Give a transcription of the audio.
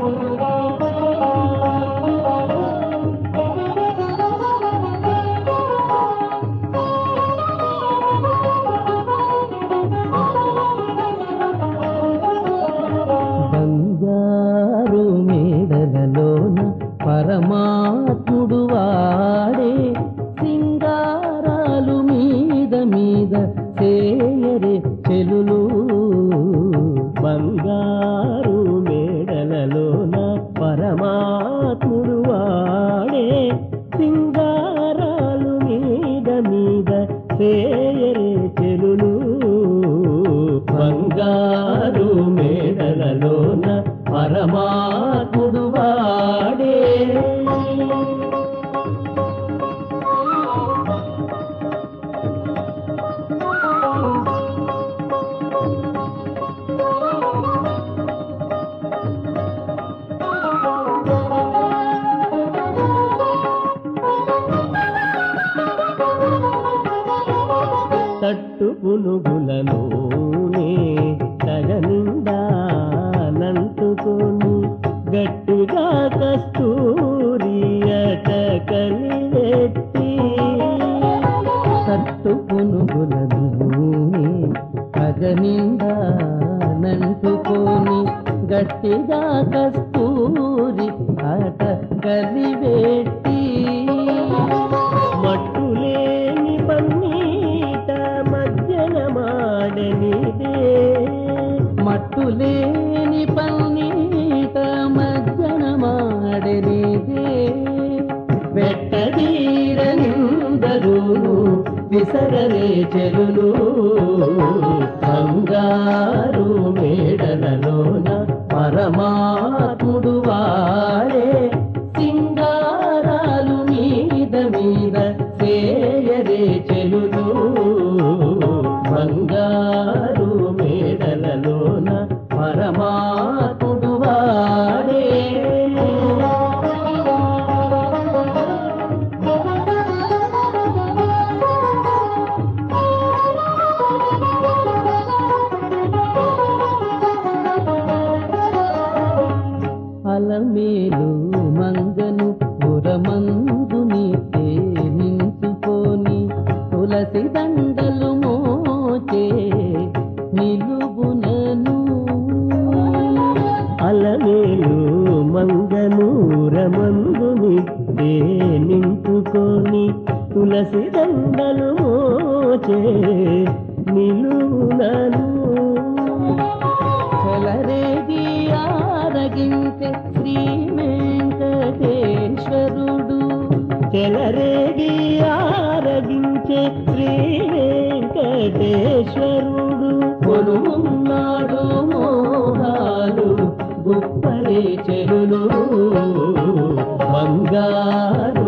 బంగారు మేడలలోన పరమాత్ముడు వాడే సింగారాలు మీద మీద చేయరే చెలులు. బంగారు మేడలలోన పరమాత్ముడు వాడే సింగారాలు మీద మీద చేయరే చెలులు. బంగారు మేడలలోన పరమాత్ముడు వాడే. తట్టు పునుగులలోనే తగనిండా నంటుకొని గట్టిగా కస్తూరి అటకలివెత్తి. తట్టు పునుగులలోనే తగనిండా నంటుకొని గట్టిగా కస్తూరి అటకలివెత్తి. మట్టులేని పన్నీట మధ్యన మాడనిదే. మట్టులేని పన్నీట మధ్యన మాడనిదే. వెట్టదీరనిందరూ విసరరే చెలులు. బంగారు మేడలలోన పరమాత్ముడు వాడే సింగారాలు మీద మీద చేయరే చెలులు. బంగారు మేడలలోన పరమాత్ముడు వాడే. అలమేలు మంగను పురమందుని నించుకొని తులసి దండలు మోచే నిలువునను. అలమేలు మంగను రమందుని నించుకొని తులసి దండలు మోచే నిలువునను. చెలరేగి ఆరగించే శ్రీ వెంకటేశ్వరుడు. చెలరేగి ఆరగించే శ్రీ వెంకటేశ్వరుడు. కొలువున్నాడు మోహాలు గుప్పలే చెలులు. బంగారు